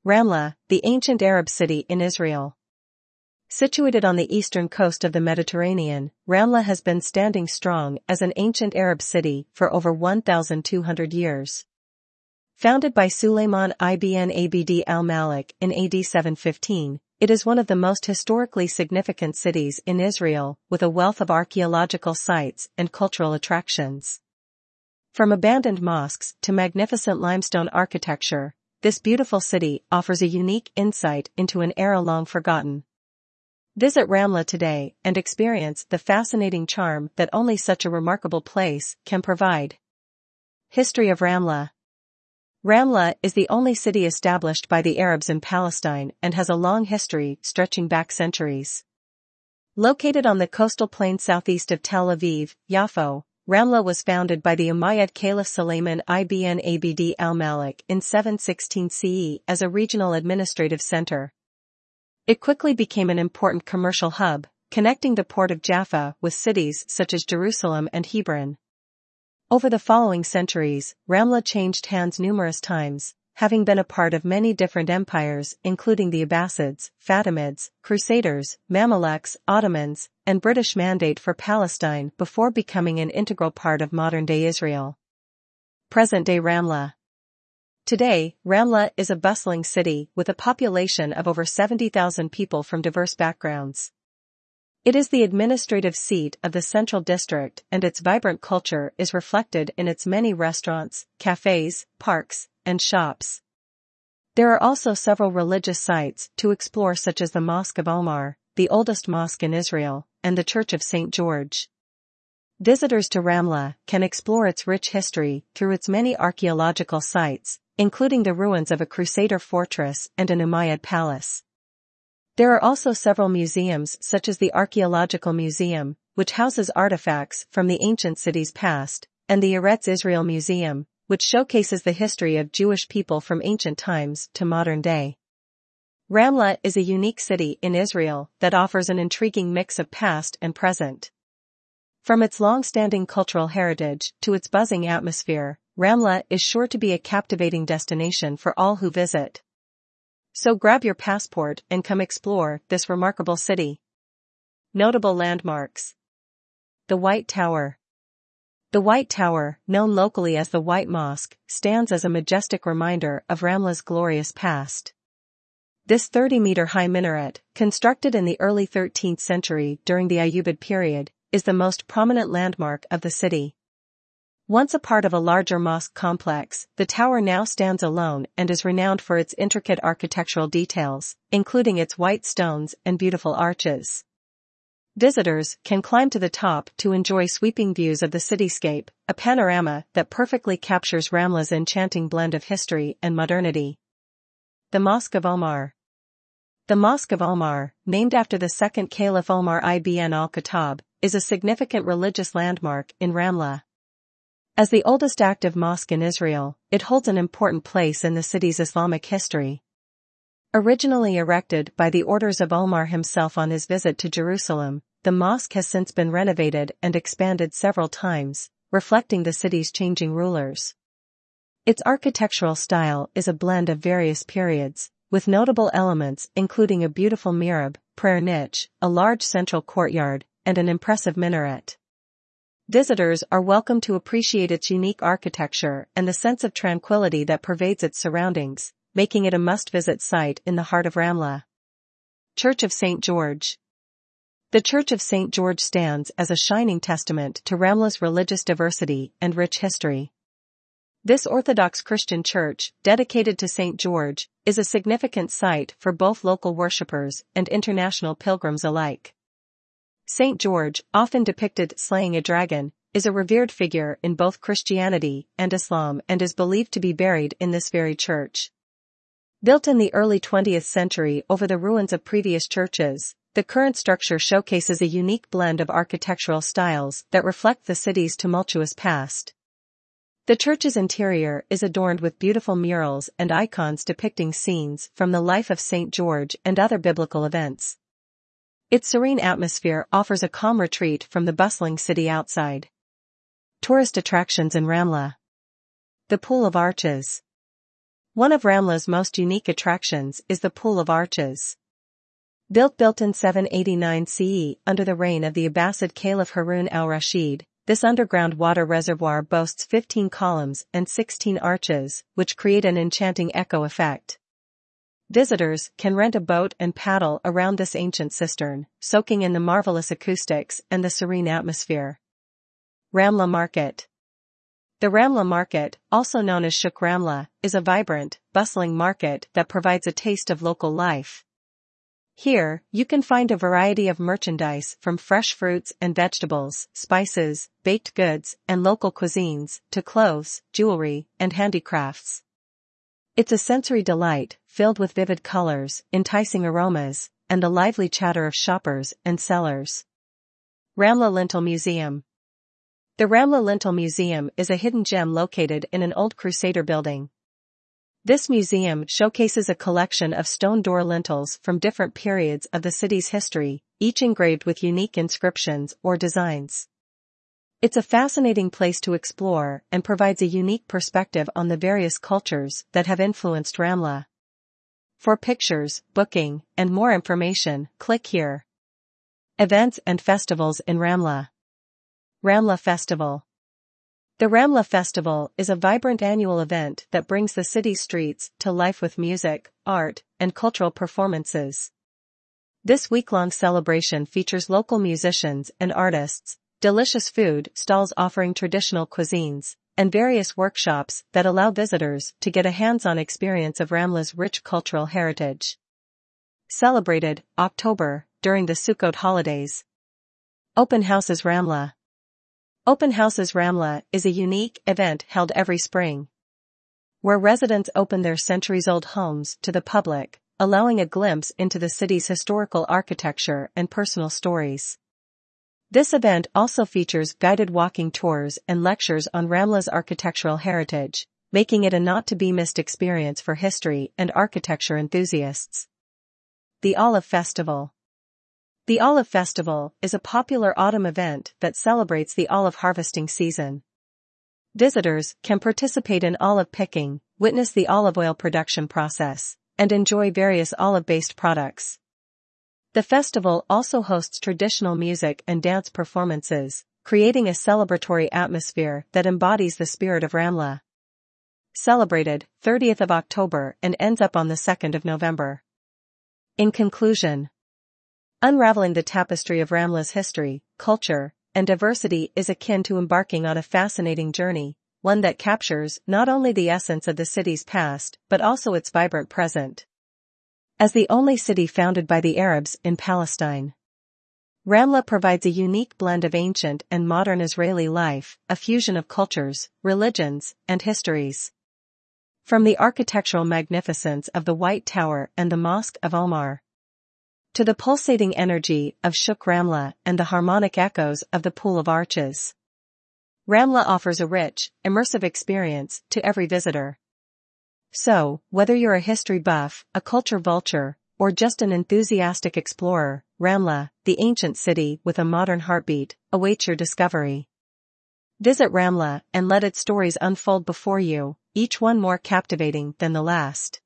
Ramla, the ancient Arab city in Israel. Situated on the eastern coast of the Mediterranean, Ramla has been standing strong as an ancient Arab city for over 1,200 years. Founded by Sulayman ibn Abd al-Malik in AD 715, it is one of the most historically significant cities in Israel, with a wealth of archaeological sites and cultural attractions. From abandoned mosques to magnificent limestone architecture, this beautiful city offers a unique insight into an era long forgotten. Visit Ramla today and experience the fascinating charm that only such a remarkable place can provide. History of Ramla. Ramla is the only city established by the Arabs in Palestine and has a long history stretching back centuries. Located on the coastal plain southeast of Tel Aviv, Yafo, Ramla was founded by the Umayyad Caliph Sulayman ibn Abd al-Malik in 716 CE as a regional administrative center. It quickly became an important commercial hub, connecting the port of Jaffa with cities such as Jerusalem and Hebron. Over the following centuries, Ramla changed hands numerous times, having been a part of many different empires including the Abbasids, Fatimids, Crusaders, Mamluks, Ottomans, and British Mandate for Palestine before becoming an integral part of modern-day Israel. Present-day Ramla. Today, Ramla is a bustling city with a population of over 70,000 people from diverse backgrounds. It is the administrative seat of the Central District, and its vibrant culture is reflected in its many restaurants, cafes, parks, and shops. There are also several religious sites to explore such as the Mosque of Omar, the oldest mosque in Israel, and the Church of St. George. Visitors to Ramla can explore its rich history through its many archaeological sites, including the ruins of a Crusader fortress and an Umayyad palace. There are also several museums such as the Archaeological Museum, which houses artifacts from the ancient city's past, and the Eretz Israel Museum, which showcases the history of Jewish people from ancient times to modern day. Ramla is a unique city in Israel that offers an intriguing mix of past and present. From its long-standing cultural heritage to its buzzing atmosphere, Ramla is sure to be a captivating destination for all who visit. So grab your passport and come explore this remarkable city. Notable landmarks. The White Tower. The White Tower, known locally as the White Mosque, stands as a majestic reminder of Ramla's glorious past. This 30-meter-high minaret, constructed in the early 13th century during the Ayyubid period, is the most prominent landmark of the city. Once a part of a larger mosque complex, the tower now stands alone and is renowned for its intricate architectural details, including its white stones and beautiful arches. Visitors can climb to the top to enjoy sweeping views of the cityscape, a panorama that perfectly captures Ramla's enchanting blend of history and modernity. The Mosque of Omar. The Mosque of Omar, named after the second Caliph Omar ibn al-Khattab, is a significant religious landmark in Ramla. As the oldest active mosque in Israel, it holds an important place in the city's Islamic history. Originally erected by the orders of Omar himself on his visit to Jerusalem, the mosque has since been renovated and expanded several times, reflecting the city's changing rulers. Its architectural style is a blend of various periods, with notable elements including a beautiful mihrab, prayer niche, a large central courtyard, and an impressive minaret. Visitors are welcome to appreciate its unique architecture and the sense of tranquility that pervades its surroundings, making it a must-visit site in the heart of Ramla. Church of St. George. The Church of St. George stands as a shining testament to Ramla's religious diversity and rich history. This Orthodox Christian church, dedicated to St. George, is a significant site for both local worshippers and international pilgrims alike. St. George, often depicted slaying a dragon, is a revered figure in both Christianity and Islam and is believed to be buried in this very church. Built in the early 20th century over the ruins of previous churches, the current structure showcases a unique blend of architectural styles that reflect the city's tumultuous past. The church's interior is adorned with beautiful murals and icons depicting scenes from the life of St. George and other biblical events. Its serene atmosphere offers a calm retreat from the bustling city outside. Tourist attractions in Ramla. The Pool of Arches. One of Ramla's most unique attractions is the Pool of Arches. Built in 789 CE under the reign of the Abbasid Caliph Harun al-Rashid, this underground water reservoir boasts 15 columns and 16 arches, which create an enchanting echo effect. Visitors can rent a boat and paddle around this ancient cistern, soaking in the marvelous acoustics and the serene atmosphere. Ramla Market. The Ramla Market, also known as Shuk Ramla, is a vibrant, bustling market that provides a taste of local life. Here, you can find a variety of merchandise from fresh fruits and vegetables, spices, baked goods, and local cuisines, to clothes, jewelry, and handicrafts. It's a sensory delight, filled with vivid colors, enticing aromas, and the lively chatter of shoppers and sellers. Ramla Lintel Museum. The Ramla Lintel Museum is a hidden gem located in an old Crusader building. This museum showcases a collection of stone door lintels from different periods of the city's history, each engraved with unique inscriptions or designs. It's a fascinating place to explore and provides a unique perspective on the various cultures that have influenced Ramla. For pictures, booking, and more information, click here. Events and festivals in Ramla. Ramla Festival. The Ramla Festival is a vibrant annual event that brings the city's streets to life with music, art, and cultural performances. This week-long celebration features local musicians and artists, delicious food stalls offering traditional cuisines, and various workshops that allow visitors to get a hands-on experience of Ramla's rich cultural heritage. Celebrated, October, during the Sukkot holidays. Open Houses Ramla. Open Houses Ramla is a unique event held every spring, where residents open their centuries-old homes to the public, allowing a glimpse into the city's historical architecture and personal stories. This event also features guided walking tours and lectures on Ramla's architectural heritage, making it a not-to-be-missed experience for history and architecture enthusiasts. The Olive Festival. The Olive Festival is a popular autumn event that celebrates the olive harvesting season. Visitors can participate in olive picking, witness the olive oil production process, and enjoy various olive-based products. The festival also hosts traditional music and dance performances, creating a celebratory atmosphere that embodies the spirit of Ramla. Celebrated 30th of October and ends up on the 2nd of November. In conclusion, unraveling the tapestry of Ramla's history, culture, and diversity is akin to embarking on a fascinating journey, one that captures not only the essence of the city's past but also its vibrant present. As the only city founded by the Arabs in Palestine, Ramla provides a unique blend of ancient and modern Israeli life, a fusion of cultures, religions, and histories. From the architectural magnificence of the White Tower and the Mosque of Omar, to the pulsating energy of Shuk Ramla and the harmonic echoes of the Pool of Arches, Ramla offers a rich, immersive experience to every visitor. So, whether you're a history buff, a culture vulture, or just an enthusiastic explorer, Ramla, the ancient city with a modern heartbeat, awaits your discovery. Visit Ramla and let its stories unfold before you, each one more captivating than the last.